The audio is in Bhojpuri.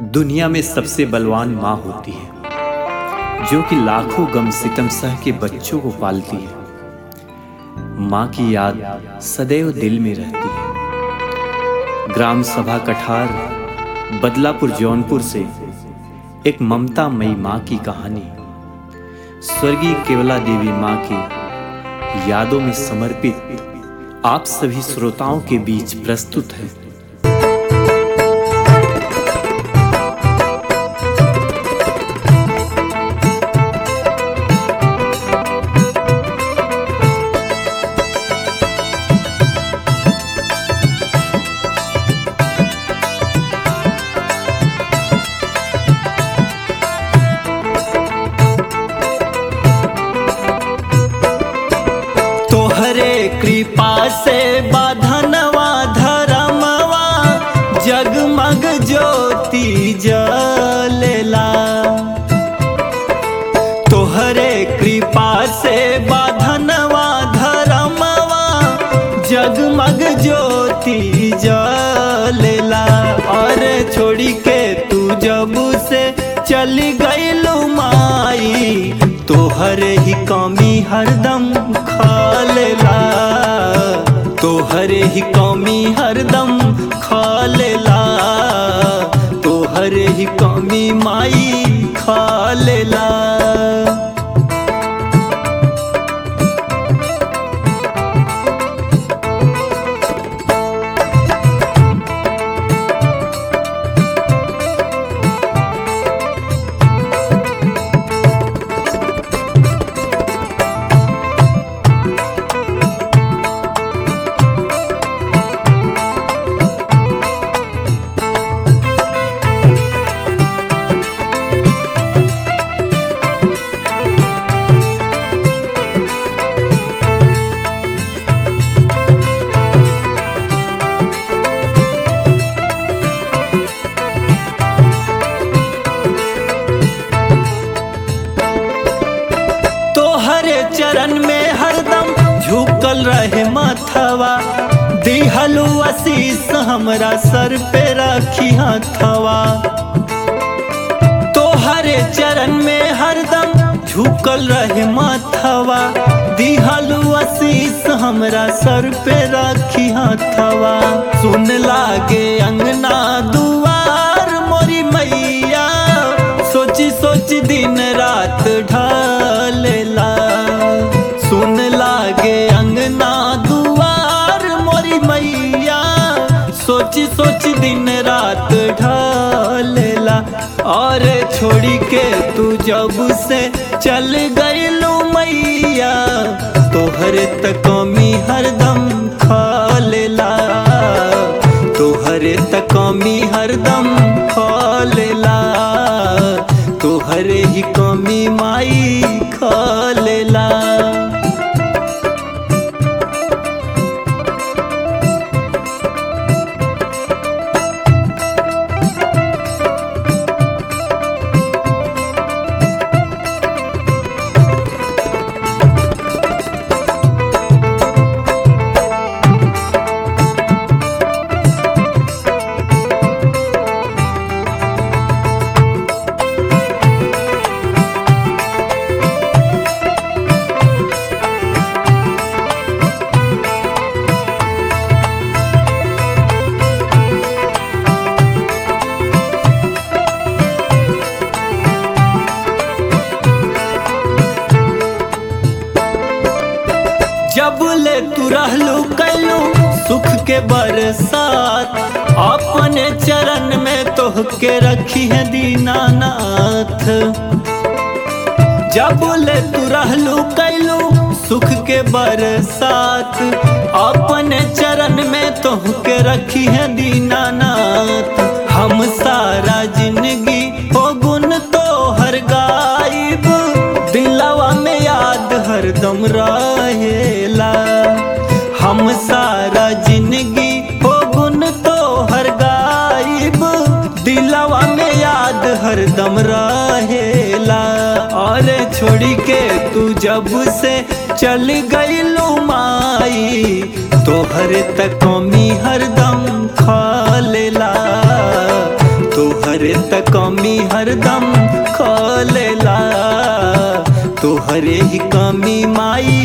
दुनिया में सबसे बलवान माँ होती है जो कि लाखों गम सितम सह के बच्चों को पालती है। माँ की याद सदैव दिल में रहती है। ग्राम सभा कठार बदलापुर जौनपुर से एक ममता मई माँ की कहानी स्वर्गीय केवला देवी माँ की यादों में समर्पित आप सभी श्रोताओं के बीच प्रस्तुत है। तोहरे कृपा से बाधनवा धरमवा जगमग ज्योति जलेला। तोहरे कृपा से बाधनवा धरमवा जगमग ज्योति जलेला। और छोड़ी के तू जब से चली गईलू माई तोहरे ही कमी हरदम खालेला। तोहरे ही कमी हरदम खालेला। तोहरे ही कमी माई खालेला। चरण में हरदम झुकल रहे माथवा दिहलु आशीष हमरा सर पे रखी हथवा। तोहरे चरण में हरदम झुकल रहे माथवा दिहलु आशीष हमरा सर पे रखी हथवा। सुन लागे अंगना दुआर मोरी मैया सोची सोच दिन रात ढलेला। सुन लागे अंगना दुआर मोरी मैया सोची सोच दिन रात ढलेला। और छोड़ी के तू जब से चल गईलू मैया तोहरे तक कमी हरदम खालेला। तोहरे तक कमी हरदम खालेला। तोहरे ही कमी माई खालेला। जब ले तू रहलू कैलू सुख के बरसात अपने चरण में तोहके रखी है दीनानाथ। जब ले तू रहलू कैलू सुख के बरसात अपने चरण में तोहके रखी है दीनानाथ। हम सारा जिंदगी हो गुण तोहर गायब दिलवा में याद हरदम रहेला। हम सारा जिंदगी हो गुण तोहर गायब दिलवा में याद हरदम रहेला। और छोड़ी के तू जब से चल गईलू माई तोहरे तक कमी हरदम खालेला। तोहरे त कमी हरदम खोलेला तोहरे ही कमी माई